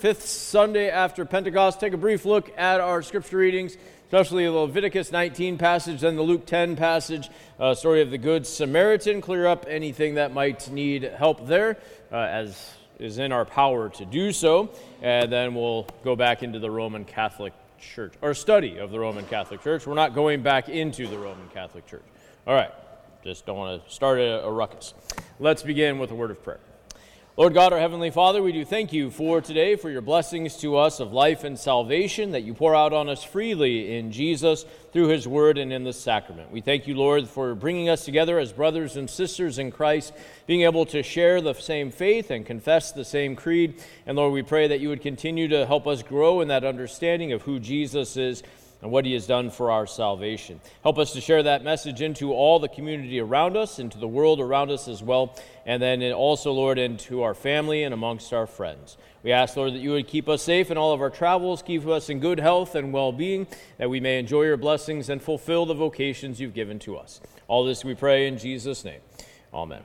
fifth Sunday after Pentecost. Take a brief look at our scripture readings, especially the Leviticus 19 passage and the Luke 10 passage, story of the Good Samaritan. Clear up anything that might need help there, as is in our power to do so. And then we'll go back into the Roman Catholic Church, or study of the Roman Catholic Church. We're not going back into the Roman Catholic Church. All right, just don't want to start a ruckus. Let's begin with a word of prayer. Lord God, our Heavenly Father, we do thank you for today, for your blessings to us of life and salvation that you pour out on us freely in Jesus through his word and in the sacrament. We thank you, Lord, for bringing us together as brothers and sisters in Christ, being able to share the same faith and confess the same creed. And Lord, we pray that you would continue to help us grow in that understanding of who Jesus is and what he has done for our salvation. Help us to share that message into all the community around us, into the world around us as well, and then also, Lord, into our family and amongst our friends. We ask, Lord, that you would keep us safe in all of our travels, keep us in good health and well-being, that we may enjoy your blessings and fulfill the vocations you've given to us. All this we pray in Jesus' name. Amen.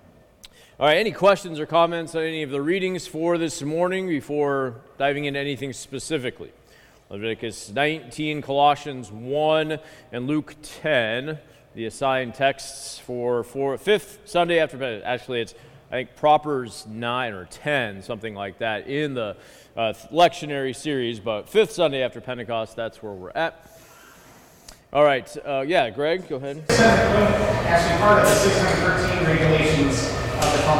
All right, any questions or comments on any of the readings for this morning before diving into anything specifically? Leviticus 19, Colossians 1, and Luke 10, the assigned texts for fifth Sunday after Pentecost. Actually, it's, I think, Proverbs 9 or 10, something like that, in the lectionary series, but fifth Sunday after Pentecost, that's where we're at. All right, Greg, go ahead. Actually, part of the 613 regulations of the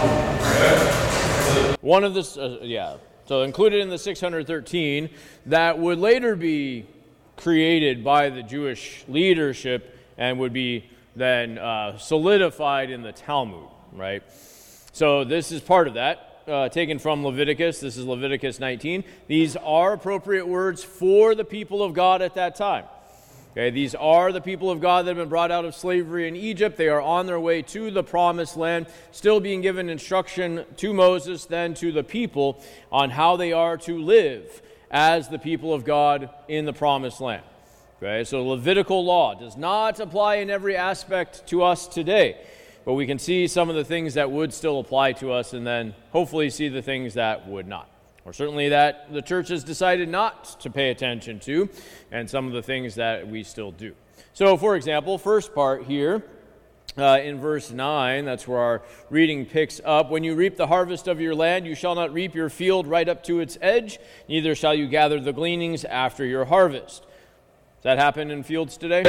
Talmud. One of the, So included in the 613, that would later be created by the Jewish leadership and would be then solidified in the Talmud, right? So this is part of that, taken from Leviticus. This is Leviticus 19. These are appropriate words for the people of God at that time. Okay, these are the people of God that have been brought out of slavery in Egypt. They are on their way to the promised land, still being given instruction to Moses, then to the people, on how they are to live as the people of God in the promised land. Okay, so Levitical law does not apply in every aspect to us today, but we can see some of the things that would still apply to us and then hopefully see the things that would not. Or certainly that the church has decided not to pay attention to, and some of the things that we still do. So, for example, first part here, in verse 9, that's where our reading picks up. When you reap the harvest of your land, you shall not reap your field right up to its edge, neither shall you gather the gleanings after your harvest. Does that happen in fields today?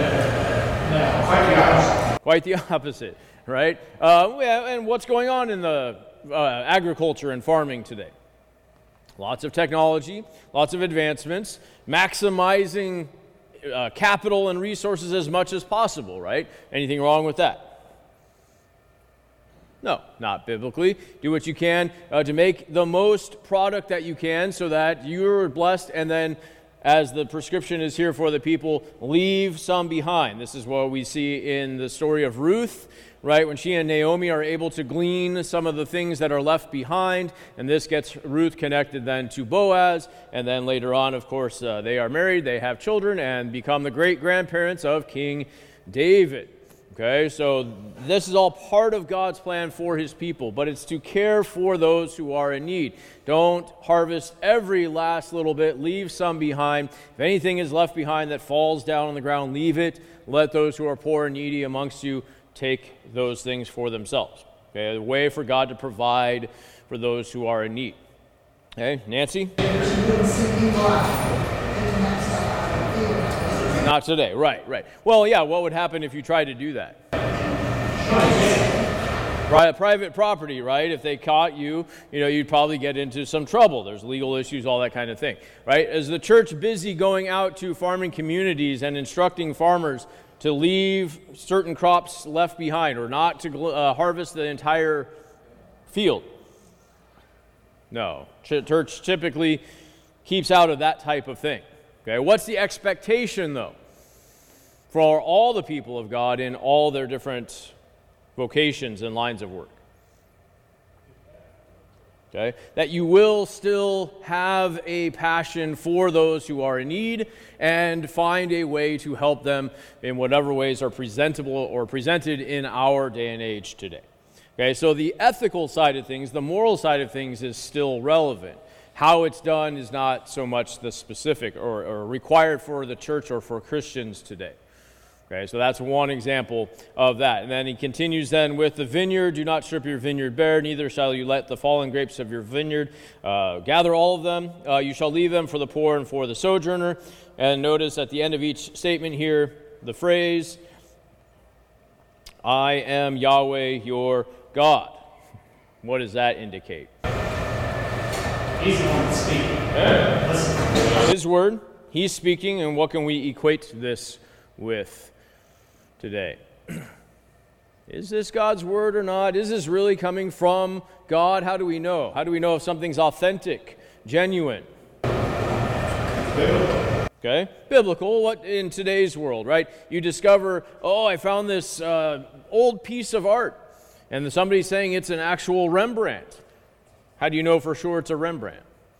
No, quite the opposite. Quite the opposite, right? And what's going on in the agriculture and farming today? Lots of technology, lots of advancements, maximizing capital and resources as much as possible, right? Anything wrong with that? No, not biblically. Do what you can to make the most product that you can so that you're blessed, and then, as the prescription is here for the people, leave some behind. This is what we see in the story of Ruth, right? When she and Naomi are able to glean some of the things that are left behind, and this gets Ruth connected then to Boaz, and then later on, of course, they are married, they have children, and become the great-grandparents of King David. Okay, so this is all part of God's plan for his people, but it's to care for those who are in need. Don't harvest every last little bit. Leave some behind. If anything is left behind that falls down on the ground, leave it. Let those who are poor and needy amongst you take those things for themselves. Okay, a way for God to provide for those who are in need. Okay, Nancy? Not today, right. Well, yeah, what would happen if you tried to do that? Private property, right? If they caught you, you'd probably get into some trouble. There's legal issues, all that kind of thing, right? Is the church busy going out to farming communities and instructing farmers to leave certain crops left behind, or not to harvest the entire field? No. Church typically keeps out of that type of thing. Okay, what's the expectation, though, for all the people of God in all their different vocations and lines of work? Okay, that you will still have a passion for those who are in need and find a way to help them in whatever ways are presentable or presented in our day and age today. Okay, so the ethical side of things, the moral side of things is still relevant. How it's done is not so much the specific or required for the church or for Christians today. Okay, so that's one example of that. And then he continues then with the vineyard. Do not strip your vineyard bare, neither shall you let the fallen grapes of your vineyard. Gather all of them. You shall leave them for the poor and for the sojourner. And notice at the end of each statement here, the phrase, I am Yahweh your God. What does that indicate? He's the one speaking. Listen. His word, he's speaking, and what can we equate this with today? Is this God's word or not? Is this really coming from God? How do we know? How do we know if something's authentic, genuine? Okay, biblical. What in today's world, right? You discover, oh, I found this old piece of art, and somebody's saying it's an actual Rembrandt. How do you know for sure it's a Rembrandt?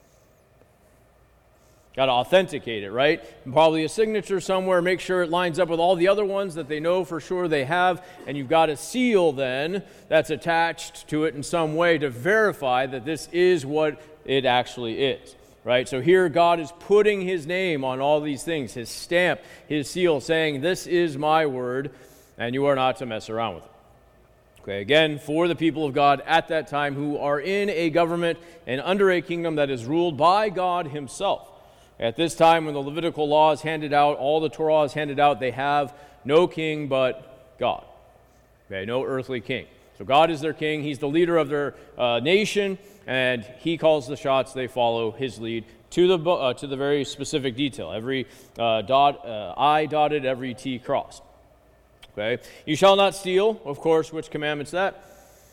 Got to authenticate it, right? And probably a signature somewhere, make sure it lines up with all the other ones that they know for sure they have, and you've got a seal then that's attached to it in some way to verify that this is what it actually is, right? So here God is putting his name on all these things, his stamp, his seal, saying, this is my word, and you are not to mess around with it. Okay, again, for the people of God at that time who are in a government and under a kingdom that is ruled by God himself. At this time, when the Levitical law is handed out, all the Torah is handed out, they have no king but God. Okay, no earthly king. So God is their king. He's the leader of their nation, and he calls the shots. They follow his lead to the very specific detail. Every I dotted, every T crossed. Okay, you shall not steal. Of course, which commandment's that?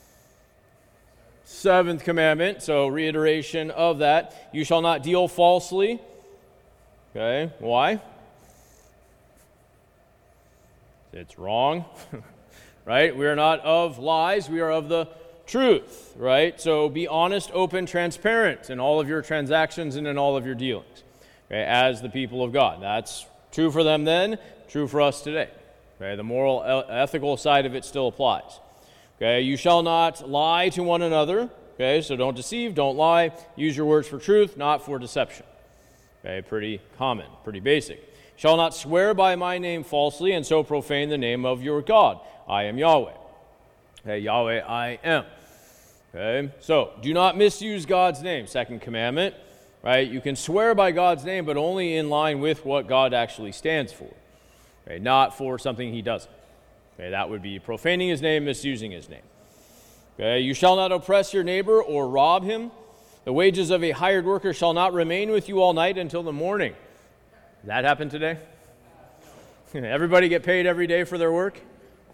Seventh commandment. So reiteration of that. You shall not deal falsely. Okay, why? It's wrong, right? We are not of lies, we are of the truth, right? So be honest, open, transparent in all of your transactions and in all of your dealings, okay, as the people of God. That's true for them then, true for us today. Okay, the moral, ethical side of it still applies. Okay, you shall not lie to one another. Okay, so don't deceive, don't lie. Use your words for truth, not for deception. Okay, pretty common, pretty basic. Shall not swear by my name falsely and so profane the name of your God. I am Yahweh. Okay, Yahweh, I am. Okay, so do not misuse God's name. Second commandment, right? You can swear by God's name, but only in line with what God actually stands for. Okay, not for something he doesn't. Okay, that would be profaning his name, misusing his name. Okay, you shall not oppress your neighbor or rob him. The wages of a hired worker shall not remain with you all night until the morning. Did that happen today? Everybody get paid every day for their work?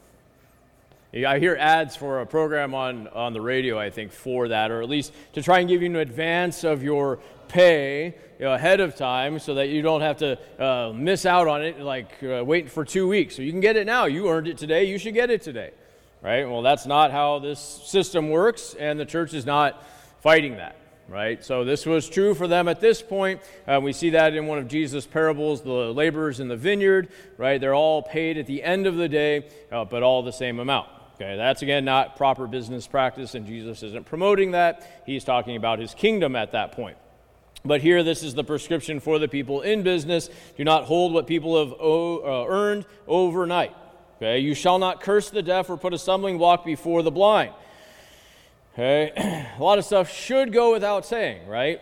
I hear ads for a program on the radio, I think, for that, or at least to try and give you an advance of your pay ahead of time so that you don't have to miss out on it, like waiting for 2 weeks. So you can get it now. You earned it today. You should get it today. Right? Well, that's not how this system works, and the church is not fighting that. Right? So this was true for them at this point. We see that in one of Jesus' parables, the laborers in the vineyard. Right? They're all paid at the end of the day, but all the same amount. Okay, that's again not proper business practice, and Jesus isn't promoting that. He's talking about his kingdom at that point. But here, this is the prescription for the people in business. Do not hold what people have earned overnight. Okay, you shall not curse the deaf or put a stumbling block before the blind. Okay, a lot of stuff should go without saying, right?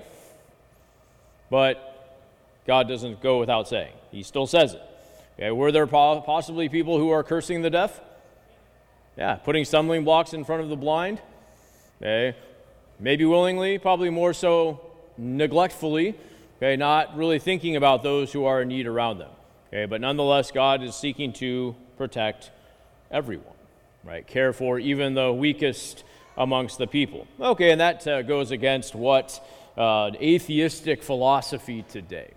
But God doesn't go without saying. He still says it. Okay, were there possibly people who are cursing the deaf? Yeah, putting stumbling blocks in front of the blind. Okay, maybe willingly, probably more so neglectfully. Okay, not really thinking about those who are in need around them. Okay, but nonetheless, God is seeking to protect everyone, right? Care for even the weakest amongst the people. Okay, and that goes against what atheistic philosophy today.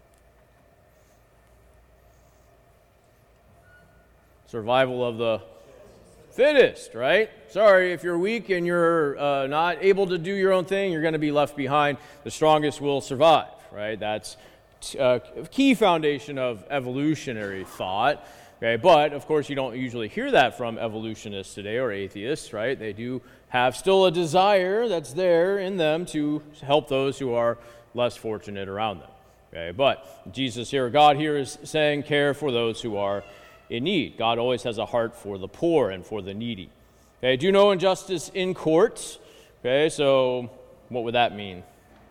Survival of the fittest, right? Sorry, if you're weak and you're not able to do your own thing, you're going to be left behind. The strongest will survive, right? That's a key foundation of evolutionary thought. Okay, but of course you don't usually hear that from evolutionists today or atheists, right? They do have still a desire that's there in them to help those who are less fortunate around them. Okay, but Jesus here, God here is saying care for those who are in need. God always has a heart for the poor and for the needy. Okay, do no injustice in court. Okay, so what would that mean?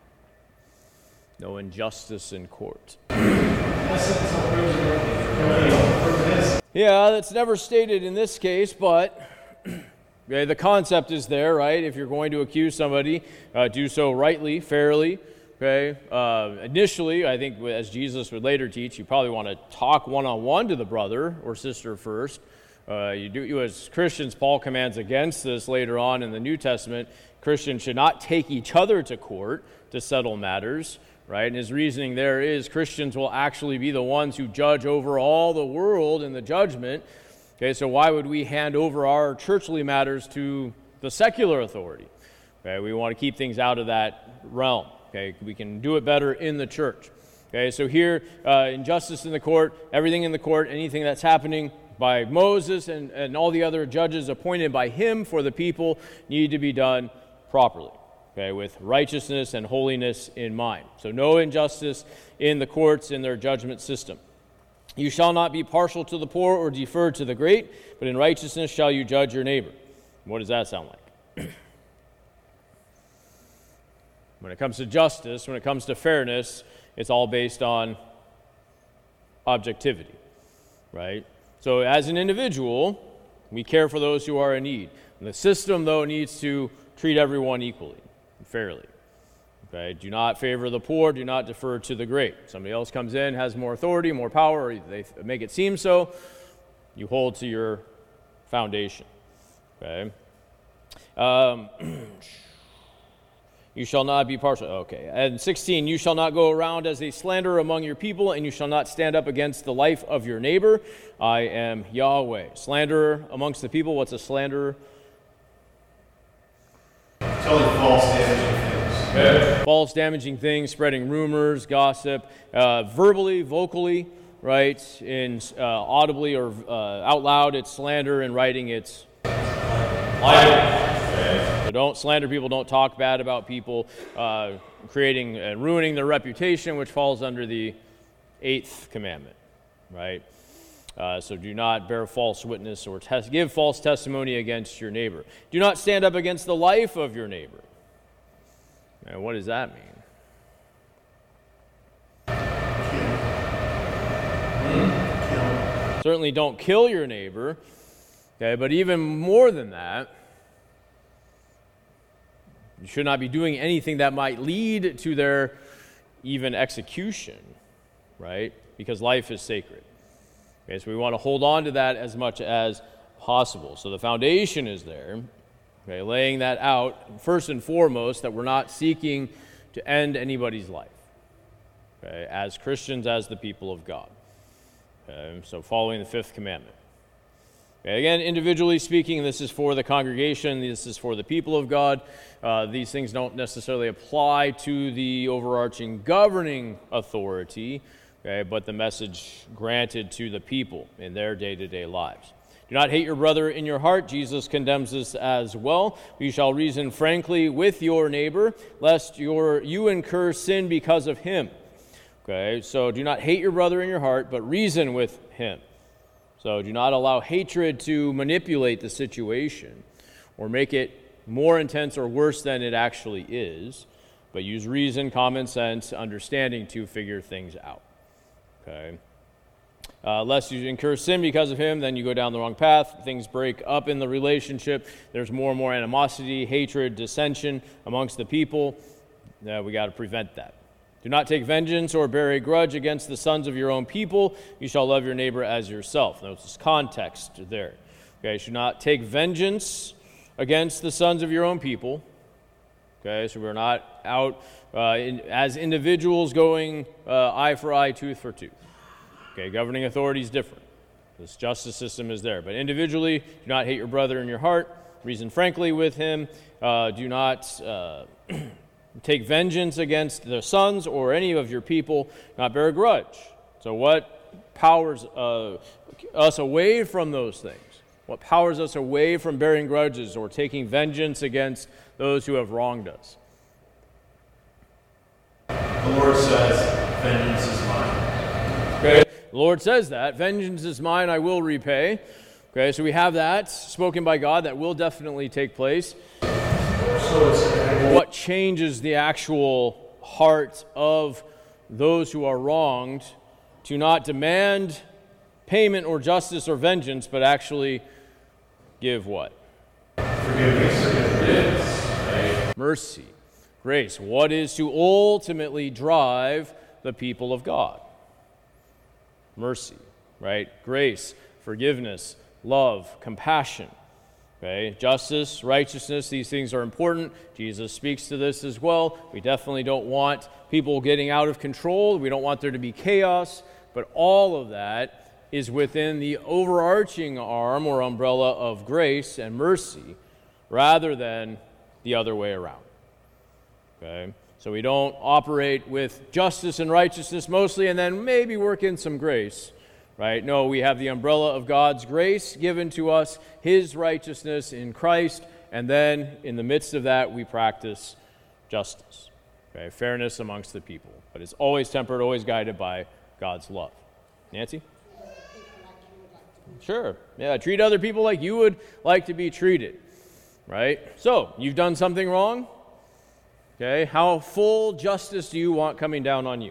No injustice in court. Yeah, that's never stated in this case, but okay, the concept is there, right? If you're going to accuse somebody, do so rightly, fairly. Okay. Initially, I think as Jesus would later teach, you probably want to talk one-on-one to the brother or sister first. You as Christians, Paul commands against this later on in the New Testament. Christians should not take each other to court to settle matters. Right? And his reasoning there is Christians will actually be the ones who judge over all the world in the judgment. Okay, so why would we hand over our churchly matters to the secular authority? Okay, we want to keep things out of that realm. Okay, we can do it better in the church. Okay, so here, injustice in the court, everything in the court, anything that's happening by Moses and all the other judges appointed by him for the people need to be done properly. Okay, with righteousness and holiness in mind. So no injustice in the courts in their judgment system. You shall not be partial to the poor or defer to the great, but in righteousness shall you judge your neighbor. What does that sound like? When it comes to justice, when it comes to fairness, it's all based on objectivity, right? So as an individual, we care for those who are in need. And the system, though, needs to treat everyone equally. Fairly. Okay? Do not favor the poor, do not defer to the great. Somebody else comes in, has more authority, more power, or they make it seem so, you hold to your foundation. Okay? You shall not be partial. Okay. And 16, you shall not go around as a slanderer among your people, and you shall not stand up against the life of your neighbor. I am Yahweh. Slanderer amongst the people. What's a slanderer? Telling false, damaging things. Okay. False, damaging things, spreading rumors, gossip, verbally, vocally, right? In audibly or out loud, it's slander. In writing, it's libel. So don't slander people. Don't talk bad about people, creating and ruining their reputation, which falls under the 8th commandment, right? So do not bear false witness or give false testimony against your neighbor. Do not stand up against the life of your neighbor. And what does that mean? Certainly don't kill your neighbor. Okay, but even more than that, you should not be doing anything that might lead to their even execution, right? Because life is sacred. Okay, so we want to hold on to that as much as possible. So the foundation is there, okay, laying that out, first and foremost, that we're not seeking to end anybody's life, okay, as Christians, as the people of God. Okay, so following the 5th commandment. Okay, again, individually speaking, this is for the congregation, this is for the people of God. These things don't necessarily apply to the overarching governing authority, okay, but the message granted to the people in their day-to-day lives. Do not hate your brother in your heart. Jesus condemns this as well. You shall reason frankly with your neighbor, lest you incur sin because of him. Okay, so do not hate your brother in your heart, but reason with him. So do not allow hatred to manipulate the situation or make it more intense or worse than it actually is, but use reason, common sense, understanding to figure things out. Okay. Lest you incur sin because of him, then you go down the wrong path. Things break up in the relationship. There's more and more animosity, hatred, dissension amongst the people. We got to prevent that. Do not take vengeance or bear a grudge against the sons of your own people. You shall love your neighbor as yourself. Notice this context there. Okay, you should not take vengeance against the sons of your own people. Okay, so we're not out as individuals going eye for eye, tooth for tooth. Okay, governing authority is different. This justice system is there. But individually, do not hate your brother in your heart. Reason frankly with him. Do not take vengeance against the sons or any of your people. Not bear a grudge. So what powers us away from those things? What powers us away from bearing grudges or taking vengeance against those who have wronged us? The Lord says, vengeance is mine. Okay. The Lord says that. Vengeance is mine, I will repay. Okay, so we have that spoken by God that will definitely take place. What changes the actual heart of those who are wronged to not demand payment or justice or vengeance, but actually give what? Forgiveness. Right? Mercy, grace. What is to ultimately drive the people of God? Mercy, right? Grace, forgiveness, love, compassion. Okay, justice, righteousness, these things are important. Jesus speaks to this as well. We definitely don't want people getting out of control. We don't want there to be chaos, but all of that is within the overarching arm or umbrella of grace and mercy rather than the other way around. Okay, so we don't operate with justice and righteousness mostly and then maybe work in some grace. Right? No, we have the umbrella of God's grace given to us, His righteousness in Christ, and then in the midst of that, we practice justice. Okay? Fairness amongst the people. But it's always tempered, always guided by God's love. Nancy? Sure. Yeah, treat other people like you would like to be treated. Right? So, you've done something wrong. Okay? How full justice do you want coming down on you?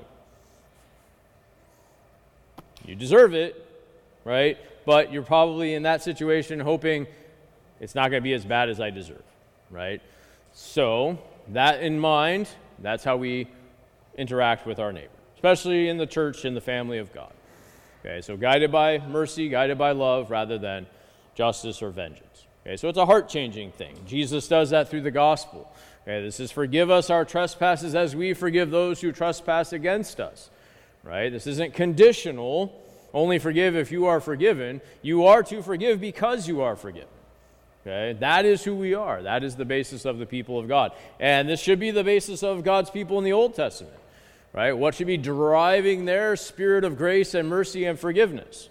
You deserve it, right? But you're probably in that situation hoping it's not going to be as bad as I deserve, right? So, that in mind, that's how we interact with our neighbor, especially in the church, in the family of God. Okay, so guided by mercy, guided by love, rather than justice or vengeance. Okay, so it's a heart-changing thing. Jesus does that through the gospel. Okay, this is forgive us our trespasses as we forgive those who trespass against us. Right? This isn't conditional, only forgive if you are forgiven. You are to forgive because you are forgiven. Okay? That is who we are. That is the basis of the people of God. And this should be the basis of God's people in the Old Testament. Right? What should be driving their spirit of grace and mercy and forgiveness?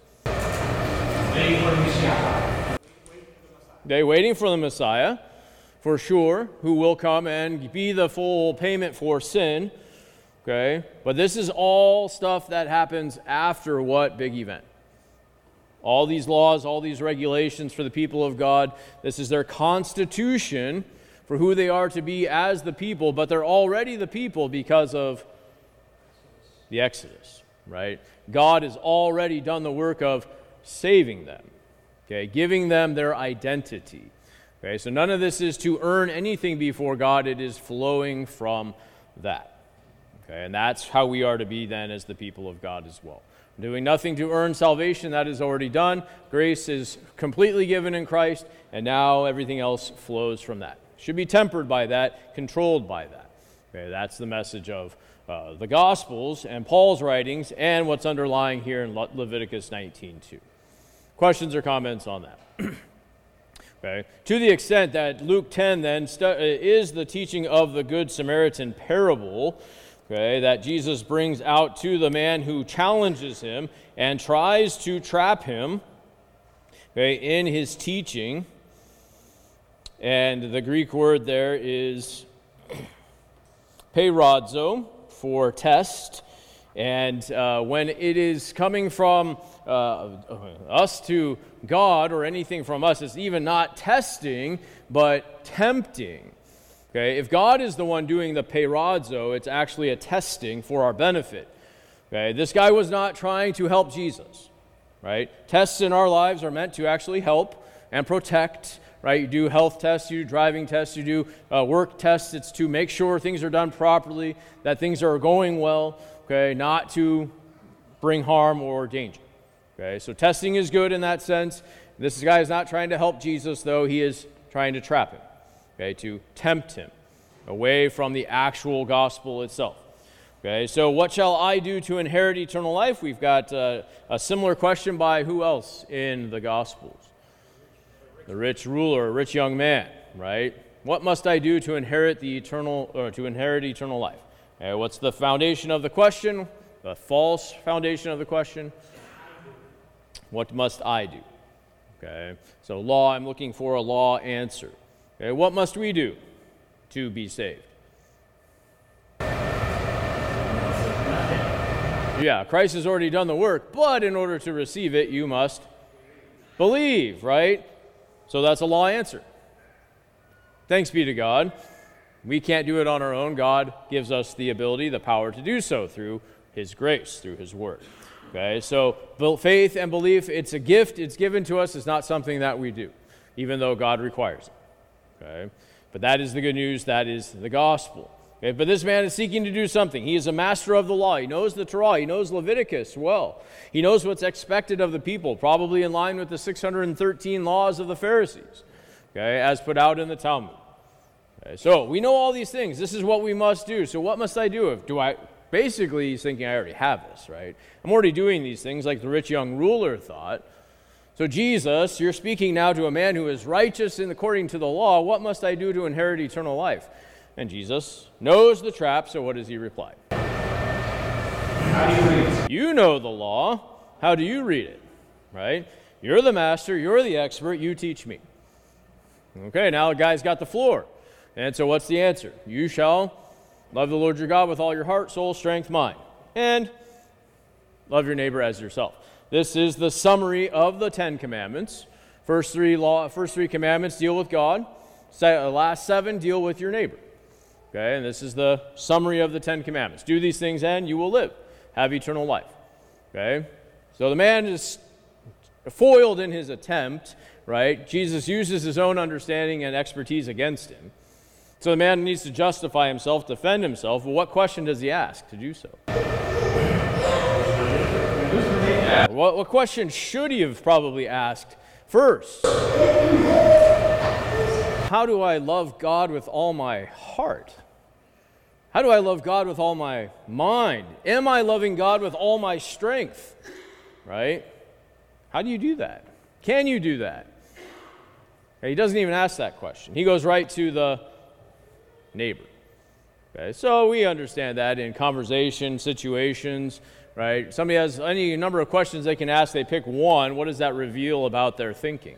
They waiting for the Messiah, for sure, who will come and be the full payment for sin. Okay, but this is all stuff that happens after what big event? All these laws, all these regulations for the people of God, this is their constitution for who they are to be as the people, but they're already the people because of the Exodus, right? God has already done the work of saving them, okay, giving them their identity. Okay, so none of this is to earn anything before God, it is flowing from that. Okay, and that's how we are to be then as the people of God as well. Doing nothing to earn salvation, that is already done. Grace is completely given in Christ, and now everything else flows from that. Should be tempered by that, controlled by that. Okay, that's the message of the Gospels and Paul's writings and what's underlying here in Leviticus 19:2. Questions or comments on that? Okay. To the extent that Luke 10 then is the teaching of the Good Samaritan parable, okay, that Jesus brings out to the man who challenges him and tries to trap him, okay, in his teaching. And the Greek word there is peirazo, for test. And when it is coming from us to God or anything from us, it's even not testing, but tempting. Okay, if God is the one doing the peirazo, it's actually a testing for our benefit. Okay, this guy was not trying to help Jesus, right? Tests in our lives are meant to actually help and protect, right? You do health tests, you do driving tests, you do work tests. It's to make sure things are done properly, that things are going well, okay, not to bring harm or danger. Okay, so testing is good in that sense. This guy is not trying to help Jesus, though. He is trying to trap him. Okay, to tempt him away from the actual gospel itself. Okay, so what shall I do to inherit eternal life? We've got a similar question by who else in the Gospels? The rich ruler, a rich young man, right? What must I do to inherit eternal life? Okay, what's the foundation of the question? The false foundation of the question? What must I do? Okay, so law, I'm looking for a law answer. Okay, what must we do to be saved? Yeah, Christ has already done the work, but in order to receive it, you must believe, right? So that's a law answer. Thanks be to God. We can't do it on our own. God gives us the ability, the power to do so through His grace, through His Word. Okay, so faith and belief, it's a gift. It's given to us. It's not something that we do, even though God requires it. Okay, but that is the good news. That is the gospel. Okay, but this man is seeking to do something. He is a master of the law. He knows the Torah. He knows Leviticus well. He knows what's expected of the people, probably in line with the 613 laws of the Pharisees, okay, as put out in the Talmud. Okay, so we know all these things. This is what we must do. So what must I do? Basically, he's thinking, I already have this, right? I'm already doing these things like the rich young ruler thought. So Jesus, you're speaking now to a man who is righteous according to the law. What must I do to inherit eternal life? And Jesus knows the trap, so what does he reply? How do you read it? You know the law. How do you read it? Right? You're the master. You're the expert. You teach me. Okay, now the guy's got the floor. And so what's the answer? You shall love the Lord your God with all your heart, soul, strength, mind. And love your neighbor as yourself. This is the summary of the Ten Commandments. First three commandments deal with God. Last 7 deal with your neighbor. Okay, and this is the summary of the Ten Commandments. Do these things and you will live, have eternal life. Okay, so the man is foiled in his attempt, right? Jesus uses his own understanding and expertise against him. So the man needs to justify himself, defend himself. Well, what question does he ask to do so? What question should he have probably asked first? How do I love God with all my heart? How do I love God with all my mind? Am I loving God with all my strength? Right? How do you do that? Can you do that? Okay, he doesn't even ask that question. He goes right to the neighbor. Okay, so we understand that in conversation situations, right? Somebody has any number of questions they can ask. They pick one. What does that reveal about their thinking?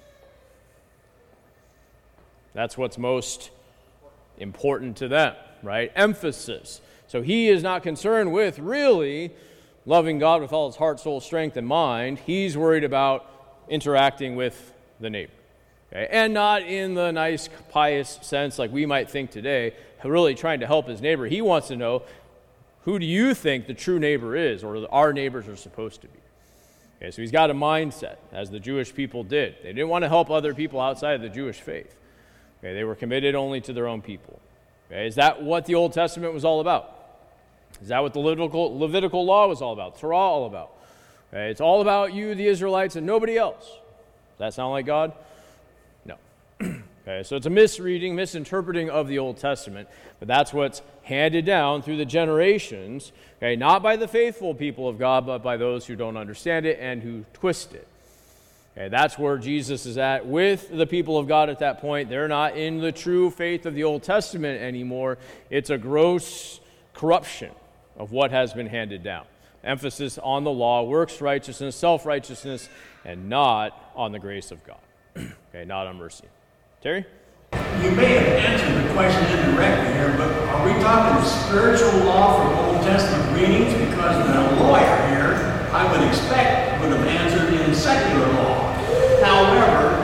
That's what's most important to them, right? Emphasis. So he is not concerned with really loving God with all his heart, soul, strength, and mind. He's worried about interacting with the neighbor. Okay? And not in the nice, pious sense like we might think today, really trying to help his neighbor. He wants to know, who do you think the true neighbor is, or our neighbors are supposed to be? Okay, so he's got a mindset, as the Jewish people did. They didn't want to help other people outside of the Jewish faith. Okay, they were committed only to their own people. Okay, is that what the Old Testament was all about? Is that what the Levitical law was all about? Torah all about? Okay, it's all about you, the Israelites, and nobody else. Does that sound like God? No. Okay, so it's a misreading, misinterpreting of the Old Testament, but that's what's handed down through the generations, okay, not by the faithful people of God, but by those who don't understand it and who twist it. Okay, that's where Jesus is at with the people of God at that point. They're not in the true faith of the Old Testament anymore. It's a gross corruption of what has been handed down. Emphasis on the law, works righteousness, self-righteousness, and not on the grace of God. Okay, not on mercy. Terry? You may have answered the question indirectly here, but are we talking spiritual law from Old Testament readings? Because the lawyer here, I would expect, would have answered in secular law. However,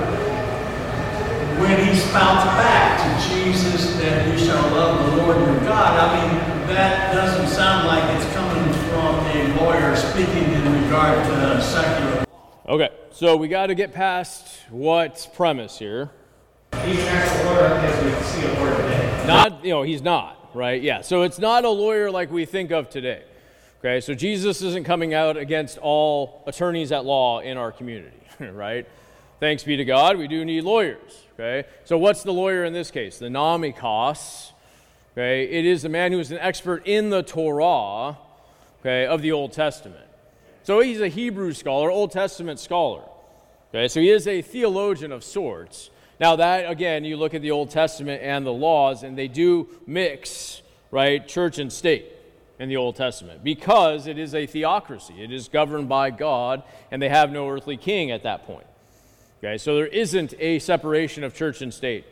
when he spouts back to Jesus that you shall love the Lord your God, I mean, that doesn't sound like it's coming from a lawyer speaking in regard to secular law. Okay, so we got to get past what's premise here. He's an actual lawyer as we see a word today. He's not, right? Yeah, so it's not a lawyer like we think of today. Okay, so Jesus isn't coming out against all attorneys at law in our community, right? Thanks be to God, we do need lawyers, okay? So what's the lawyer in this case? The nomikos, okay? It is the man who is an expert in the Torah, okay, of the Old Testament. So he's a Hebrew scholar, Old Testament scholar, okay? So he is a theologian of sorts. Now that, again, you look at the Old Testament and the laws, and they do mix, right, church and state. in the Old Testament because it is a theocracy. It is governed by God, and they have no earthly king at that point. Okay, so there isn't a separation of church and state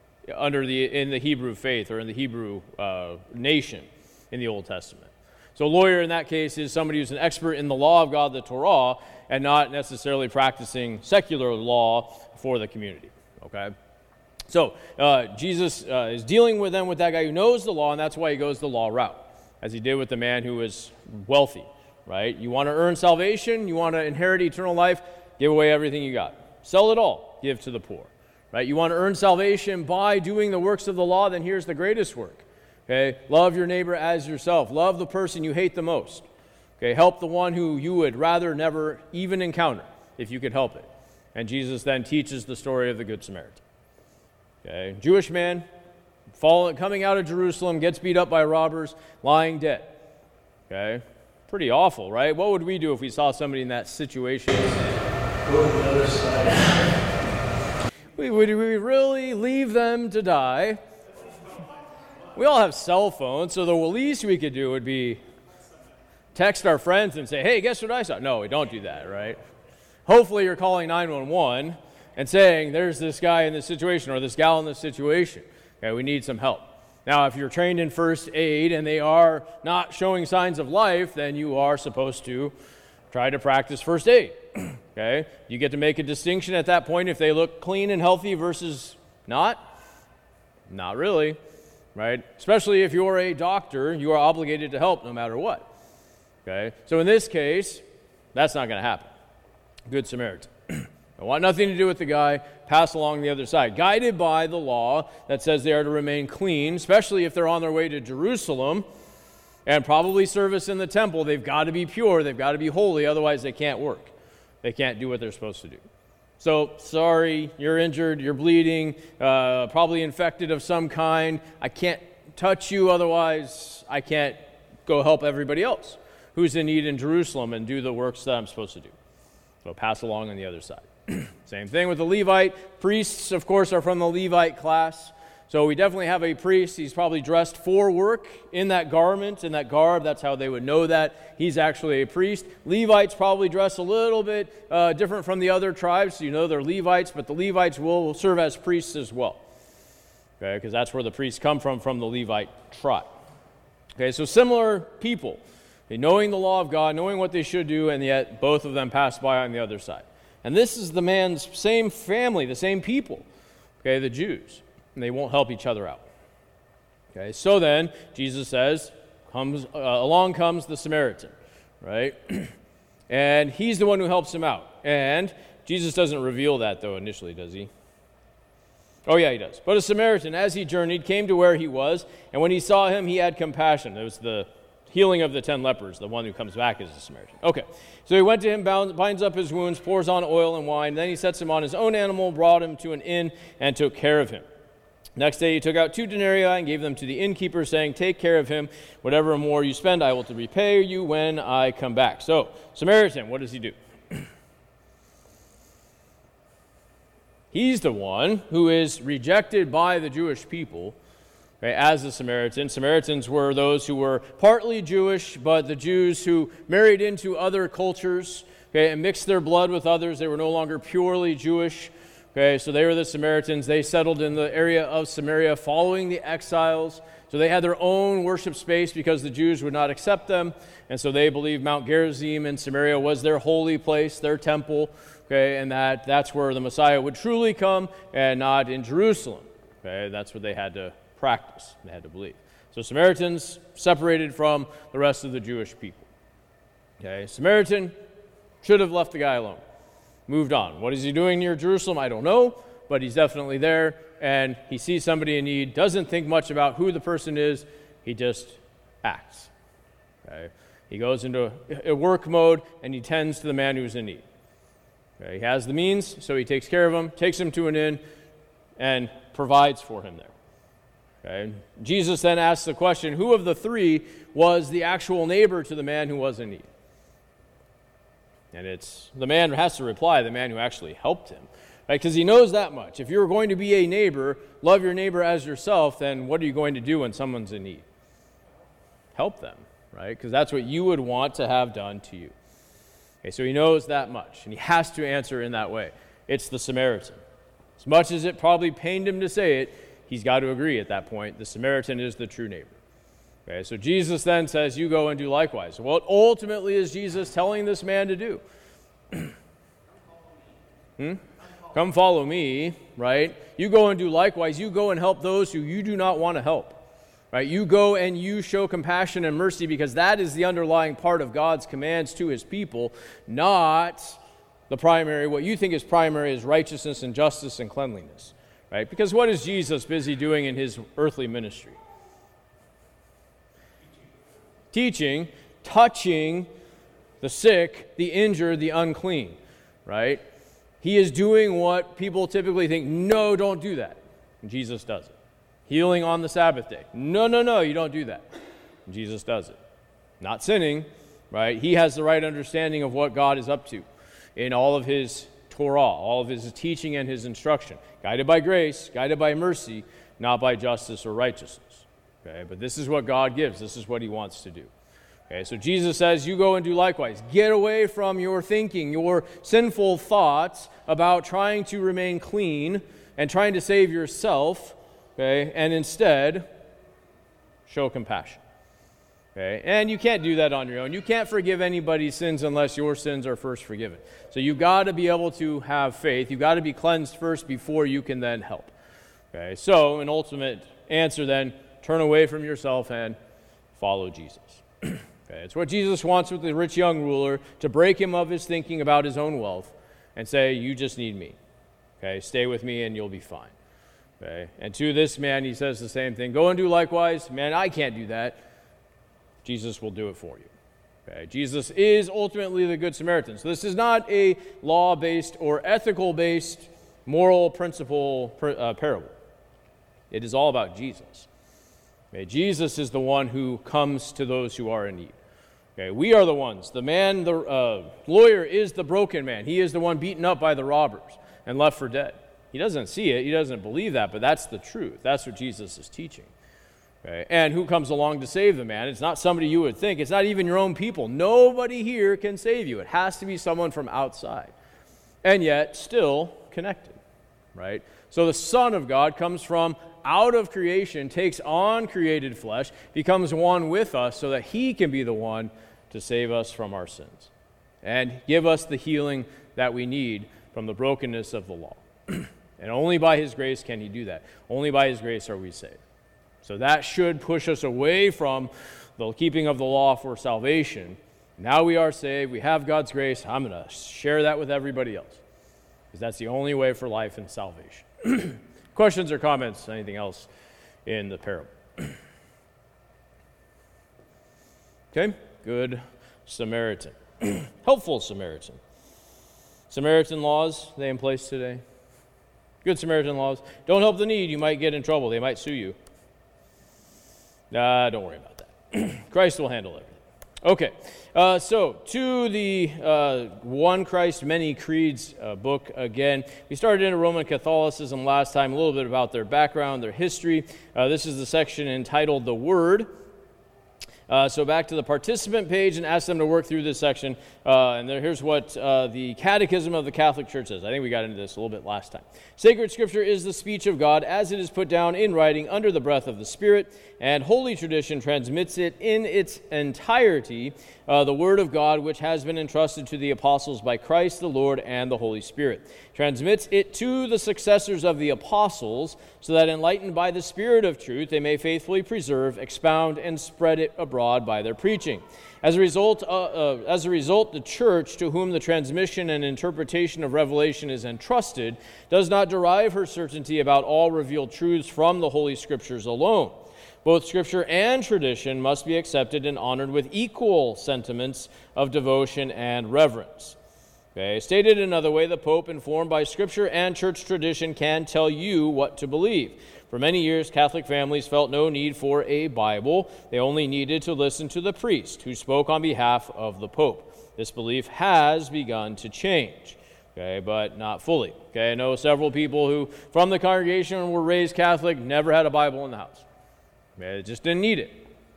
in the Hebrew faith or in the Hebrew nation in the Old Testament. So a lawyer in that case is somebody who's an expert in the law of God, the Torah, and not necessarily practicing secular law for the community. Okay? So Jesus is dealing with them with that guy who knows the law, and that's why he goes the law route, as he did with the man who was wealthy, right? You want to earn salvation, you want to inherit eternal life, give away everything you got. Sell it all, give to the poor, right? You want to earn salvation by doing the works of the law, then here's the greatest work. Okay, love your neighbor as yourself. Love the person you hate the most. Okay, help the one who you would rather never even encounter, if you could help it. And Jesus then teaches the story of the Good Samaritan. Okay, Jewish man, coming out of Jerusalem, gets beat up by robbers, lying dead. Okay, pretty awful, right? What would we do if we saw somebody in that situation? Go to the other side. Would we really leave them to die? We all have cell phones, so the least we could do would be text our friends and say, hey, guess what I saw? No, we don't do that, right? Hopefully you're calling 911 and saying, there's this guy in this situation or this gal in this situation. Okay, we need some help. Now, if you're trained in first aid and they are not showing signs of life, then you are supposed to try to practice first aid. Okay? You get to make a distinction at that point if they look clean and healthy versus not? Not really. Right? Especially if you're a doctor, you are obligated to help no matter what. Okay? So in this case, that's not going to happen. Good Samaritan. I want nothing to do with the guy, pass along the other side. Guided by the law that says they are to remain clean, especially if they're on their way to Jerusalem and probably service in the temple, they've got to be pure, they've got to be holy, otherwise they can't work. They can't do what they're supposed to do. So, sorry, you're injured, you're bleeding, probably infected of some kind. I can't touch you, otherwise I can't go help everybody else who's in need in Jerusalem and do the works that I'm supposed to do. So pass along on the other side. Same thing with the Levite. Priests, of course, are from the Levite class. So we definitely have a priest. He's probably dressed for work in that garment, in that garb. That's how they would know that he's actually a priest. Levites probably dress a little bit different from the other tribes. So you know they're Levites, but the Levites will serve as priests as well. Okay, because that's where the priests come from the Levite tribe. Okay, so similar people. Okay, knowing the law of God, knowing what they should do, and yet both of them pass by on the other side. And this is the man's same family, the same people, okay, the Jews. And they won't help each other out. Okay, so then, Jesus says, along comes the Samaritan, right? And he's the one who helps him out. And Jesus doesn't reveal that, though, initially, does he? Oh, yeah, he does. But a Samaritan, as he journeyed, came to where he was, and when he saw him, he had compassion. It was the healing of the 10 lepers. The one who comes back is the Samaritan. Okay, so he went to him, binds up his wounds, pours on oil and wine. Then he sets him on his own animal, brought him to an inn, and took care of him. Next day he took out 2 denarii and gave them to the innkeeper, saying, take care of him. Whatever more you spend, I will repay you when I come back. So, Samaritan, what does he do? He's the one who is rejected by the Jewish people, okay, as a Samaritan. Samaritans were those who were partly Jewish, but the Jews who married into other cultures, okay, and mixed their blood with others. They were no longer purely Jewish. Okay, so they were the Samaritans. They settled in the area of Samaria following the exiles. So they had their own worship space because the Jews would not accept them. And so they believed Mount Gerizim in Samaria was their holy place, their temple. Okay, and that's where the Messiah would truly come and not in Jerusalem. Okay, that's what they had to practice. They had to believe. So Samaritans separated from the rest of the Jewish people. Okay, Samaritan should have left the guy alone. Moved on. What is he doing near Jerusalem? I don't know, but he's definitely there, and he sees somebody in need, doesn't think much about who the person is, he just acts. Okay? He goes into a work mode, and he tends to the man who's in need. Okay? He has the means, so he takes care of him, takes him to an inn, and provides for him there. Okay? Jesus then asks the question, who of the 3 was the actual neighbor to the man who was in need? And it's the man has to reply, the man who actually helped him. Right? Because he knows that much. If you're going to be a neighbor, love your neighbor as yourself, then what are you going to do when someone's in need? Help them, right? Because that's what you would want to have done to you. Okay, so he knows that much, and he has to answer in that way. It's the Samaritan. As much as it probably pained him to say it, he's got to agree at that point. The Samaritan is the true neighbor. Okay, so Jesus then says, you go and do likewise. What ultimately is Jesus telling this man to do? Come follow me, right? You go and do likewise. You go and help those who you do not want to help. Right? You go and you show compassion and mercy because that is the underlying part of God's commands to his people, not the primary. What you think is primary is righteousness and justice and cleanliness. Right? Because what is Jesus busy doing in his earthly ministry? Teaching, touching the sick, the injured, the unclean. Right? He is doing what people typically think, no, don't do that. And Jesus does it. Healing on the Sabbath day. No, you don't do that. And Jesus does it. Not sinning, right? He has the right understanding of what God is up to in all of his Torah, all of his teaching and his instruction. Guided by grace, guided by mercy, not by justice or righteousness. Okay, but this is what God gives. This is what he wants to do. Okay, so Jesus says, you go and do likewise. Get away from your thinking, your sinful thoughts about trying to remain clean and trying to save yourself, okay, and instead show compassion. Okay, and you can't do that on your own. You can't forgive anybody's sins unless your sins are first forgiven. So you've got to be able to have faith. You've got to be cleansed first before you can then help. Okay, so an ultimate answer then, turn away from yourself and follow Jesus. Okay, it's what Jesus wants with the rich young ruler, to break him of his thinking about his own wealth and say, you just need me. Okay, stay with me and you'll be fine. Okay, and to this man he says the same thing. Go and do likewise. Man, I can't do that. Jesus will do it for you. Okay, Jesus is ultimately the Good Samaritan. So this is not a law-based or ethical-based moral principle parable. It is all about Jesus. Okay, Jesus is the one who comes to those who are in need. Okay, we are the ones. The man, the lawyer is the broken man. He is the one beaten up by the robbers and left for dead. He doesn't see it. He doesn't believe that, but that's the truth. That's what Jesus is teaching. Okay, and who comes along to save the man? It's not somebody you would think. It's not even your own people. Nobody here can save you. It has to be someone from outside. And yet, still connected, right? So the Son of God comes from out of creation, takes on created flesh, becomes one with us so that he can be the one to save us from our sins and give us the healing that we need from the brokenness of the law. And only by his grace can he do that. Only by his grace are we saved. So that should push us away from the keeping of the law for salvation. Now we are saved. We have God's grace. I'm going to share that with everybody else because that's the only way for life and salvation. Questions or comments? Anything else in the parable? Okay, Good Samaritan. Helpful Samaritan. Samaritan laws, they in place today? Good Samaritan laws. Don't help the need, you might get in trouble. They might sue you. Don't worry about that. Christ will handle everything. Okay, so to the One Christ, Many Creeds book again. We started into Roman Catholicism last time, a little bit about their background, their history. This is the section entitled The Word. So back to the participant page and ask them to work through this section. And here's what the Catechism of the Catholic Church says. I think we got into this a little bit last time. Sacred Scripture is the speech of God as it is put down in writing under the breath of the Spirit, and Holy Tradition transmits it in its entirety, the Word of God, which has been entrusted to the apostles by Christ the Lord and the Holy Spirit. Transmits it to the successors of the apostles, so that enlightened by the Spirit of truth, they may faithfully preserve, expound, and spread it abroad by their preaching. As a result, the Church, to whom the transmission and interpretation of Revelation is entrusted, does not derive her certainty about all revealed truths from the Holy Scriptures alone. Both Scripture and tradition must be accepted and honored with equal sentiments of devotion and reverence. Okay. Stated another way, the Pope, informed by Scripture and church tradition, can tell you what to believe. For many years, Catholic families felt no need for a Bible. They only needed to listen to the priest who spoke on behalf of the Pope. This belief has begun to change, okay, but not fully. Okay, I know several people who, from the congregation, were raised Catholic, never had a Bible in the house. Okay, they just didn't need it.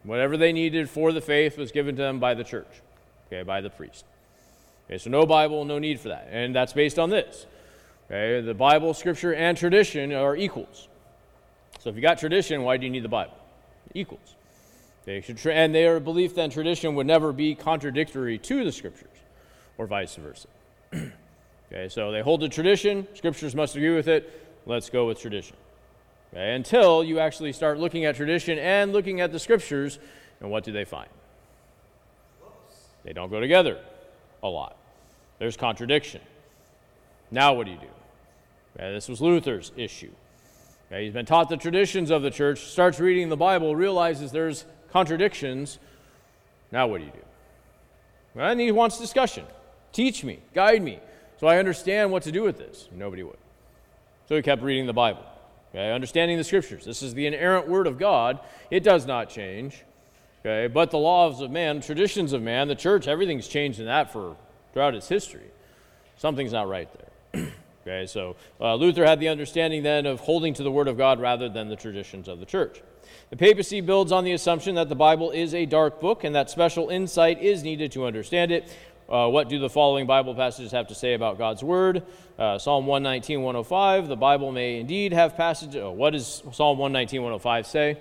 Whatever they needed for the faith was given to them by the church, okay, by the priest. Okay, so no Bible, no need for that. And that's based on this. Okay, the Bible, Scripture, and tradition are equals. So if you got tradition, why do you need the Bible? Equals. Okay, and their belief that tradition would never be contradictory to the Scriptures, or vice versa. Okay, so they hold to tradition, Scriptures must agree with it, let's go with tradition. Okay, until you actually start looking at tradition and looking at the Scriptures, and what do they find? They don't go together a lot. There's contradiction. Now what do you do? Okay, this was Luther's issue. Okay, he's been taught the traditions of the church, starts reading the Bible, realizes there's contradictions. Now what do you do? Well, and he wants discussion. Teach me, guide me, so I understand what to do with this. Nobody would. So he kept reading the Bible. Okay, understanding the Scriptures. This is the inerrant Word of God. It does not change. Okay, but the laws of man, traditions of man, the church, everything's changed in that throughout its history. Something's not right there. Okay, so Luther had the understanding then of holding to the Word of God rather than the traditions of the church. The papacy builds on the assumption that the Bible is a dark book and that special insight is needed to understand it. What do the following Bible passages have to say about God's Word? Psalm 119, 105. The Bible may indeed have passages. What does Psalm 119, 105 say?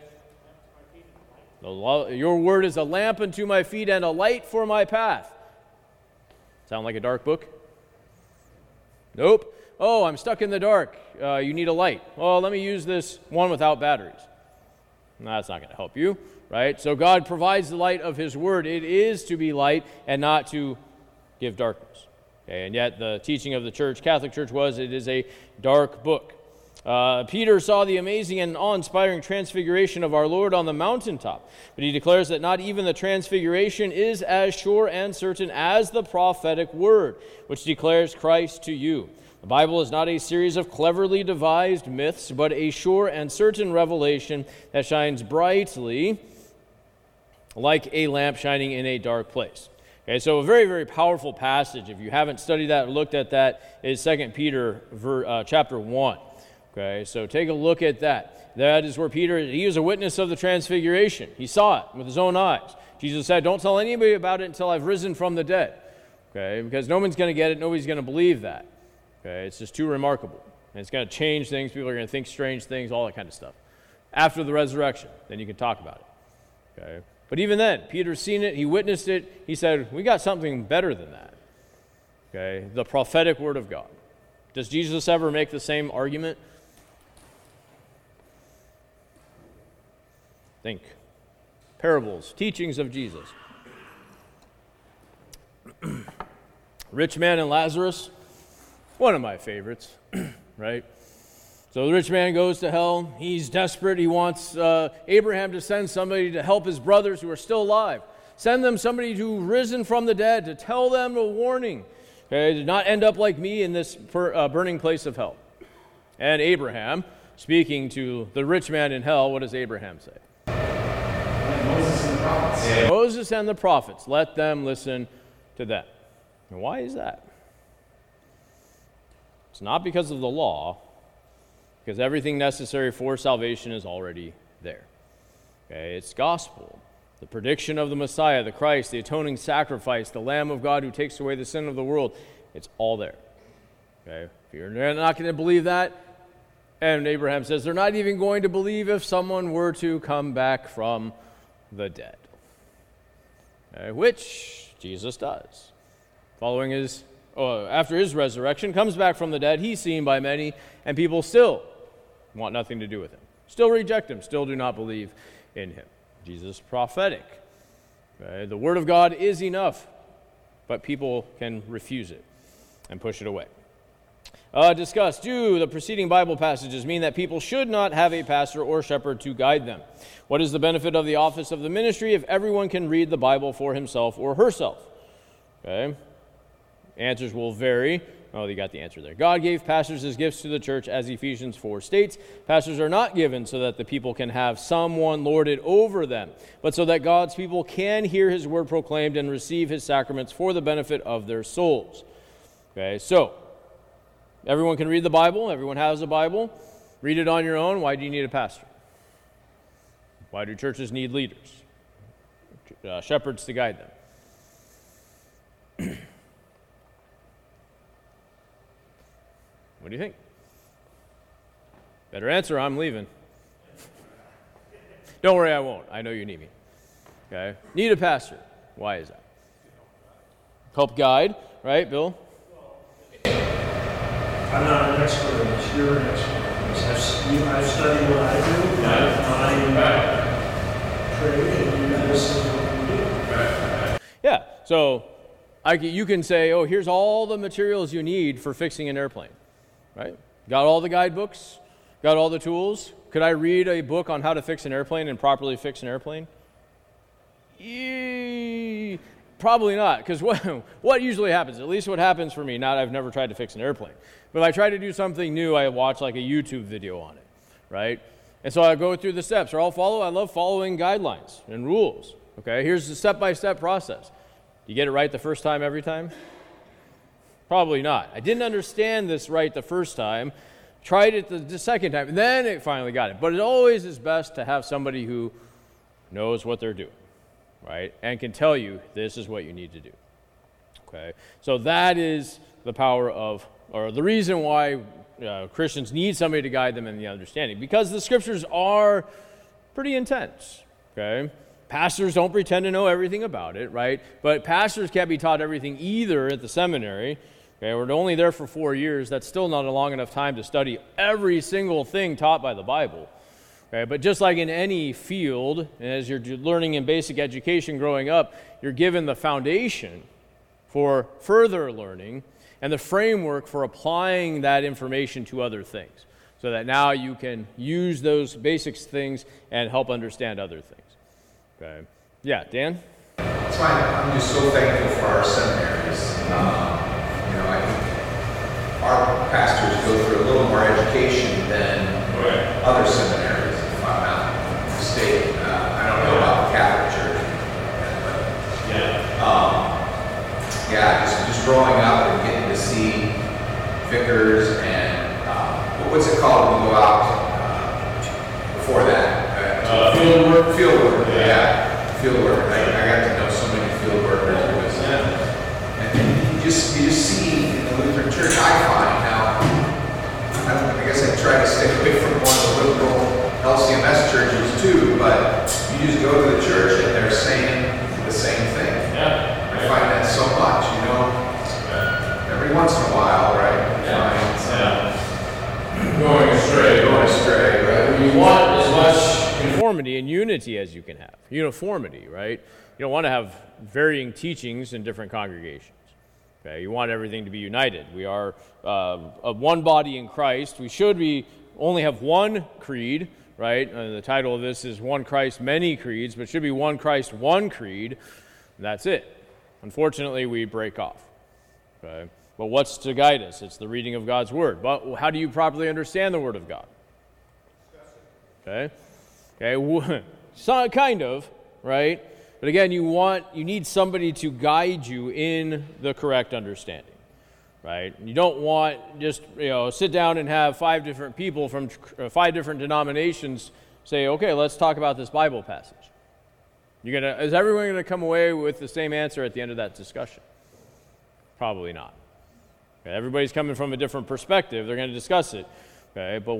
Your Word is a lamp unto my feet and a light for my path. Sound like a dark book? Nope. Oh, I'm stuck in the dark. You need a light. Well, let me use this one without batteries. No, that's not going to help you, right? So God provides the light of His Word. It is to be light and not to give darkness. Okay, and yet the teaching of the church, Catholic Church, was it is a dark book. Peter saw the amazing and awe-inspiring transfiguration of our Lord on the mountaintop, but he declares that not even the transfiguration is as sure and certain as the prophetic word, which declares Christ to you. The Bible is not a series of cleverly devised myths, but a sure and certain revelation that shines brightly like a lamp shining in a dark place. Okay, so a very, very powerful passage. If you haven't studied that or looked at that, is 2 Peter chapter 1. Okay, so take a look at that. That is where Peter, he was a witness of the transfiguration. He saw it with his own eyes. Jesus said, don't tell anybody about it until I've risen from the dead. Okay, because no one's going to get it, nobody's going to believe that. Okay, it's just too remarkable. And it's going to change things, people are going to think strange things, all that kind of stuff. After the resurrection, then you can talk about it. Okay, but even then, Peter's seen it, he witnessed it, he said, we got something better than that. Okay, the prophetic word of God. Does Jesus ever make the same argument? Think. Parables, teachings of Jesus. Rich man and Lazarus, one of my favorites, right? So the rich man goes to hell. He's desperate. He wants Abraham to send somebody to help his brothers who are still alive. Send them somebody who's risen from the dead to tell them a warning, okay, to not end up like me in this burning place of hell. And Abraham, speaking to the rich man in hell, what does Abraham say? Moses and the prophets. Yeah. Moses and the prophets, let them listen to them. And why is that? It's not because of the law, because everything necessary for salvation is already there. Okay, it's gospel. The prediction of the Messiah, the Christ, the atoning sacrifice, the Lamb of God who takes away the sin of the world, it's all there. Okay, if you're not going to believe that, and Abraham says they're not even going to believe if someone were to come back from the dead. Okay, which Jesus does. Following after his resurrection, comes back from the dead, he's seen by many, and people still want nothing to do with him. Still reject him, still do not believe in him. Jesus is prophetic. Okay, the word of God is enough, but people can refuse it and push it away. Discuss, do the preceding Bible passages mean that people should not have a pastor or shepherd to guide them? What is the benefit of the office of the ministry if everyone can read the Bible for himself or herself? Okay. Answers will vary. Oh, you got the answer there. God gave pastors as gifts to the church, as Ephesians 4 states. Pastors are not given so that the people can have someone lorded over them, but so that God's people can hear his word proclaimed and receive his sacraments for the benefit of their souls. Okay, so everyone can read the Bible. Everyone has a Bible. Read it on your own. Why do you need a pastor? Why do churches need leaders? shepherds to guide them. What do you think? Better answer, I'm leaving. Don't worry, I won't. I know you need me. Okay? Need a pastor. Why is that? Help guide, right, Bill? I'm not an expert in this. You're an expert in this. I've studied what I do. I trade, and you listen to what we do. Yeah. So you can say, oh, here's all the materials you need for fixing an airplane. Right? Got all the guidebooks? Got all the tools? Could I read a book on how to fix an airplane and properly fix an airplane? Probably not, because what usually happens, at least what happens for me, I've never tried to fix an airplane, but if I try to do something new, I watch like a YouTube video on it, right? And so I go through the steps, or I love following guidelines and rules, okay? Here's the step-by-step process. You get it right the first time every time? Probably not. I didn't understand this right the first time, tried it the second time, and then it finally got it. But it always is best to have somebody who knows what they're doing, right? And can tell you this is what you need to do. Okay? So that is the power of, or the reason why Christians need somebody to guide them in the understanding. Because the scriptures are pretty intense. Okay? Pastors don't pretend to know everything about it, right? But pastors can't be taught everything either at the seminary. Okay, we're only there for 4 years. That's still not a long enough time to study every single thing taught by the Bible. Okay, but just like in any field, as you're learning in basic education growing up, you're given the foundation for further learning and the framework for applying that information to other things, so that now you can use those basic things and help understand other things. Okay. Yeah, Dan? That's why I'm just so thankful for our seminaries. I think our pastors go through a little more education than other seminaries, if I'm not mistaken. I don't know about the Catholic Church, but just growing up and getting to see vicars and what's it called when you go out before that? Field work. Field work. I got to know so many field workers. And you just see in the Lutheran Church, I find now, I guess I try to stay away from one of the liberal LCMS churches too, but you just go to the church and they're saying the same thing. I find that so much, every once in a while, right? Going astray, right? You want as much conformity and unity as you can have. Uniformity, right? You don't want to have varying teachings in different congregations. Okay? You want everything to be united. We are a one body in Christ. We should only have one creed, right? The title of this is One Christ, Many Creeds, but it should be One Christ, One Creed. And that's it. Unfortunately, we break off. Okay? But what's to guide us? It's the reading of God's Word. But how do you properly understand the Word of God? Okay? So, kind of, right? But again, you need somebody to guide you in the correct understanding, right? You don't want just, sit down and have 5 different people from 5 different denominations say, okay, let's talk about this Bible passage. Is everyone going to come away with the same answer at the end of that discussion? Probably not. Okay, everybody's coming from a different perspective. They're going to discuss it. Okay, but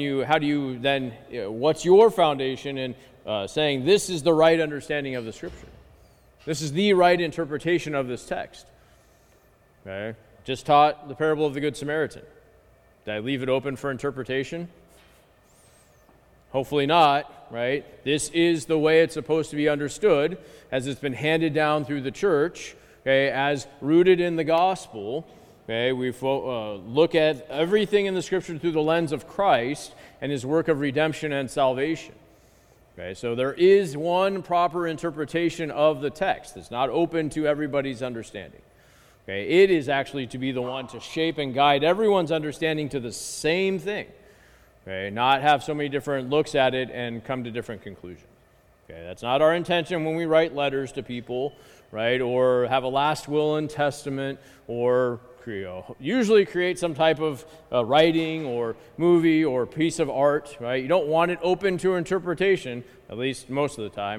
what's your foundation in saying this is the right understanding of the Scripture? This is the right interpretation of this text. Okay, just taught the parable of the Good Samaritan. Did I leave it open for interpretation? Hopefully not, right? This is the way it's supposed to be understood as it's been handed down through the church, okay, as rooted in the gospel. Okay, we look at everything in the Scripture through the lens of Christ and His work of redemption and salvation. Okay, so there is one proper interpretation of the text. It's not open to everybody's understanding. Okay, it is actually to be the one to shape and guide everyone's understanding to the same thing. Okay, not have so many different looks at it and come to different conclusions. Okay, that's not our intention when we write letters to people, right, or have a last will and testament, or usually create some type of writing or movie or piece of art, right? You don't want it open to interpretation, at least most of the time,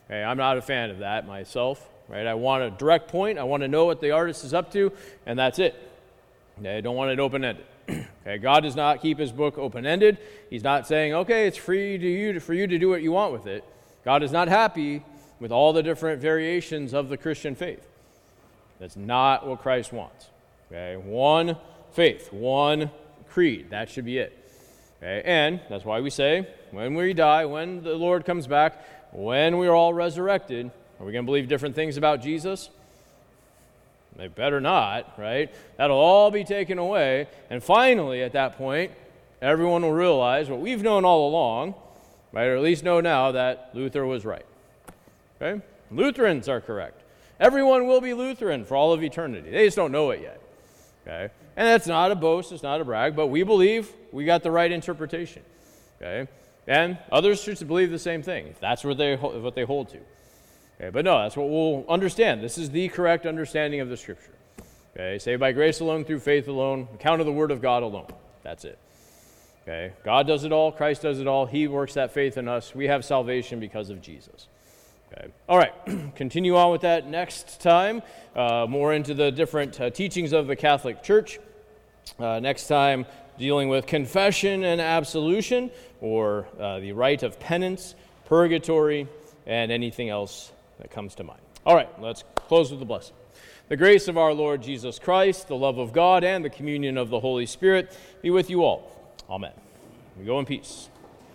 Okay, I'm not a fan of that myself, right? I want a direct point. I want to know what the artist is up to, and that's it. Okay, I don't want it open-ended. Okay, God does not keep his book open-ended. He's not saying, okay, it's free for you to do what you want with it. God is not happy with all the different variations of the Christian faith. That's not what Christ wants. Okay, one faith, one creed. That should be it. Okay, and that's why we say, when we die, when the Lord comes back, when we are all resurrected, are we going to believe different things about Jesus? They better not, right? That'll all be taken away. And finally, at that point, everyone will realize what we've known all along, right? Or at least know now that Luther was right. Okay? Lutherans are correct. Everyone will be Lutheran for all of eternity. They just don't know it yet. Okay? And that's not a boast, it's not a brag, but we believe we got the right interpretation. Okay? And others should believe the same thing, if that's what they hold to. Okay, but no, that's what we'll understand. This is the correct understanding of the Scripture. Okay, saved by grace alone, through faith alone, account of the Word of God alone. That's it. Okay, God does it all, Christ does it all, he works that faith in us. We have salvation because of Jesus. Okay. All right, continue on with that next time, more into the different teachings of the Catholic Church. Next time, dealing with confession and absolution, or the rite of penance, purgatory, and anything else that comes to mind. All right, let's close with the blessing. The grace of our Lord Jesus Christ, the love of God, and the communion of the Holy Spirit be with you all. Amen. We go in peace.